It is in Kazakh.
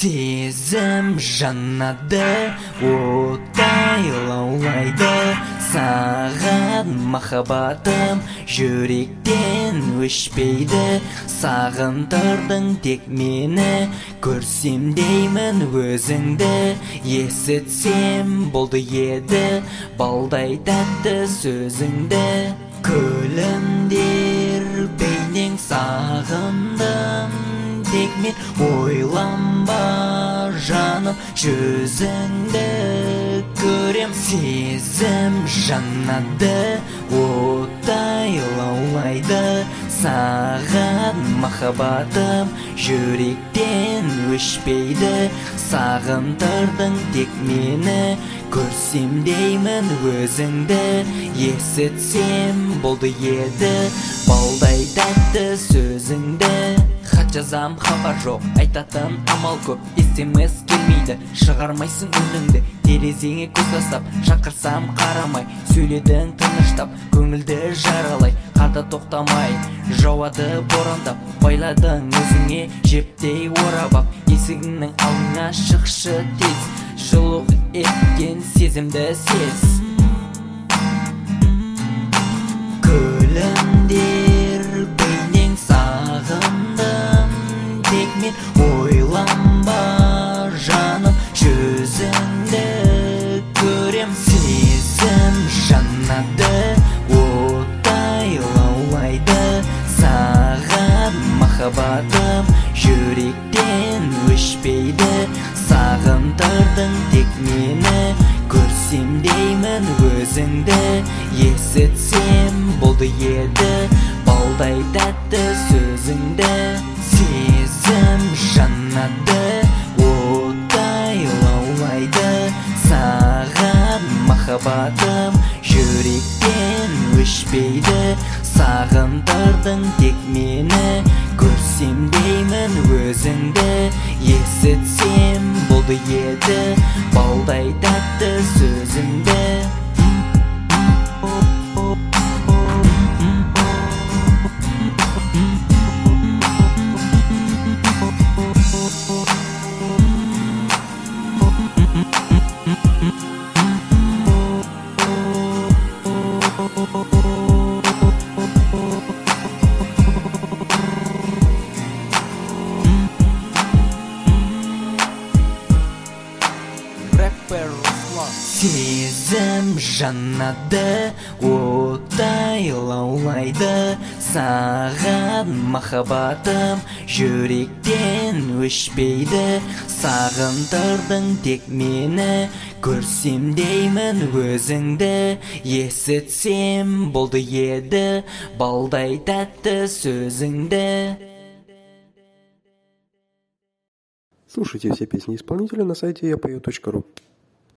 Сезім жанады, оттай лаулайды, саған махаббатым жүректен өшпейді. Сағындырдың тек мені, көрсем деймін өзіңді, есітсем болды еді, балдай тәтті сөзіңді. Күлімдер бейнең сағындым, тек мен ойланба жаным, жүзіңді көрем. Сезім жанады, оттай лаулайды, саған махаббатым жүректен өшпейді. Сағындырдың тек мені, көрсем деймін өзіңді, есітсем болды еді, балдай тәтті сөзіңді. Хат жазам, хабар жоқ, айтатын амал көп, SMS келмейді, шығармайсың үніңді. Терезеңе көз тастап, шақырсам қарамай, сөйледің тыныштап, көңілді жаралай. Қарда тоқтамай, жауады борандап, байладың өзіңе жептей орап ап. Есігіңнің алдына шықшы тез, жылу еткен сезімді сез. Күлімдер бейнең сағындым, тек мен ойланба жаным, жүзіңді көрем. Сезім жанады, оттай лаулайды, саған махаббатым жүректен өшпейді. Сағындырдың тек мені, көрсем деймін өзіңді, есітсем болды еді, балдай тәтті сөзіңді. Сезім жанады, оттай лаулайды, саған махаббатым жүректен өшпейді. Сағындырдың тек мені, көрсем деймін өзіңді, есітсем болды еді, балдай тәтті сөзіңді. Сезім жанады, оттай лаулайды, саған махаббатым жүректен өшпейді. Сағындырдың тек мені, көрсем деймін өзіңді, есітсем болды еді, балдай тәтті сөзіңді. Слушайте все песни исполнителя на сайте yapою.ru.